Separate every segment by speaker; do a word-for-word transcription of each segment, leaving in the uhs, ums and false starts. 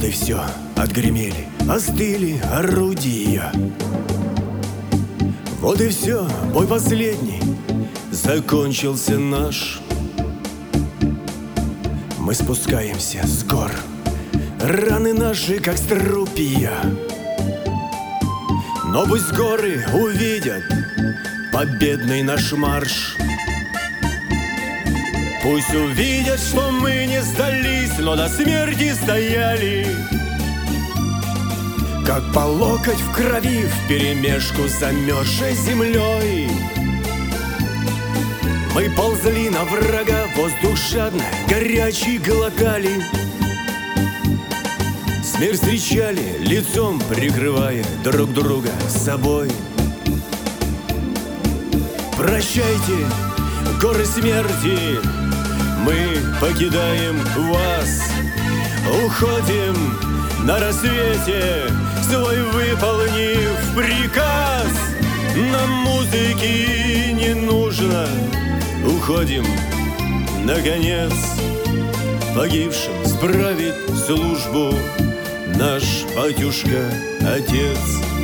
Speaker 1: Вот и все, отгремели, остыли орудия. Вот и все, бой последний, закончился наш. Мы спускаемся с гор, раны наши, как струпья. Но пусть горы увидят победный наш марш. Пусть увидят, что мы не сдались, но до смерти стояли, как по локоть в крови вперемешку с замерзшей землей. Мы ползли на врага, воздух жадно, горячий глотали. Смерть встречали, лицом прикрывая друг друга собой. Прощайте, горы смерти, мы покидаем вас. Уходим на рассвете, свой выполнив приказ. Нам музыки не нужно, уходим, наконец. Погибшим справит службу наш батюшка-отец.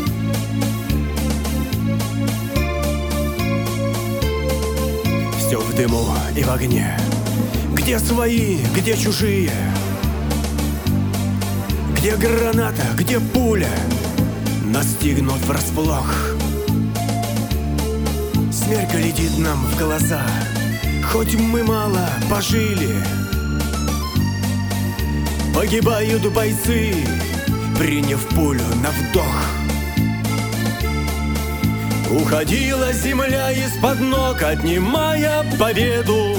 Speaker 1: Все в дыму и в огне, где свои, где чужие, где граната, где пуля настигнут врасплох. Смерть глядит нам в глаза, хоть мы мало пожили. Погибают бойцы, приняв пулю на вдох. Уходила земля из-под ног, отнимая победу,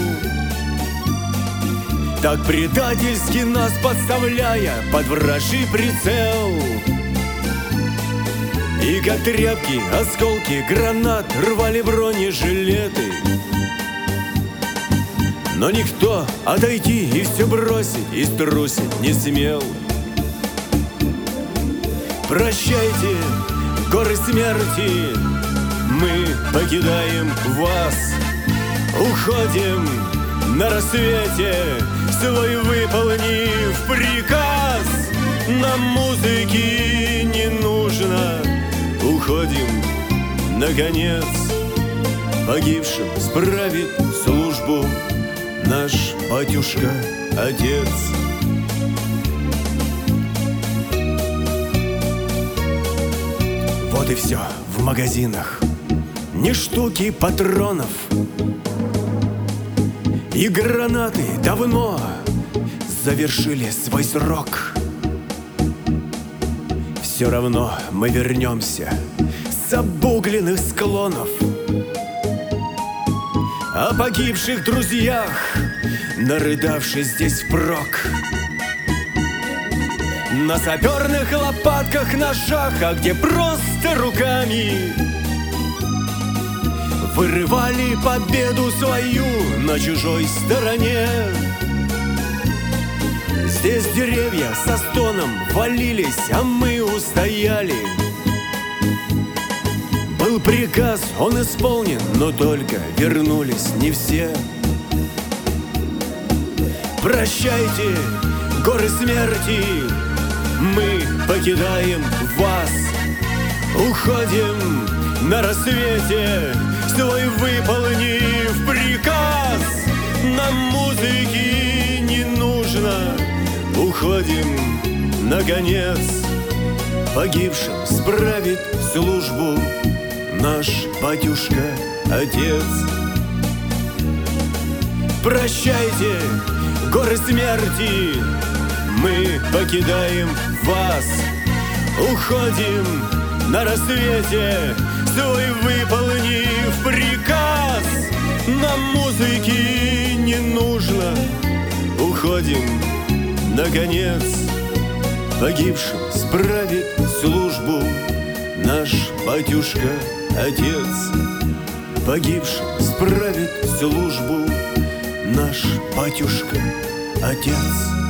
Speaker 1: так предательски нас подставляя под вражий прицел. И как тряпки, осколки гранат рвали бронежилеты. Но никто отойти и все бросить и струсить не смел. Прощайте, горы смерти, мы покидаем вас. Уходим на рассвете, свой выполнив приказ. Нам музыки не нужно, уходим, наконец. Погибшим справит службу наш батюшка-отец. Вот и все в магазинах, ни штуки патронов. И гранаты давно завершили свой срок. Все равно мы вернемся с обугленных склонов. О погибших друзьях, нарыдавшись здесь впрок. На саперных лопатках, ножах, а где просто руками вырывали победу свою на чужой стороне. Здесь деревья со стоном валились, а мы устояли. Был приказ, он исполнен, но только вернулись не все. Прощайте, горы смерти, мы покидаем вас. Уходим на рассвете, свой выполнив приказ. Нам музыки не нужно, уходим, наконец. Погибшим справит службу наш батюшка-отец. Прощайте, горы смерти, мы покидаем вас. Уходим на рассвете, свой выполнив приказ. Нам музыки не нужно, уходим, наконец. Погибшим справит службу наш батюшка-отец. Погибшим справит службу наш батюшка-отец.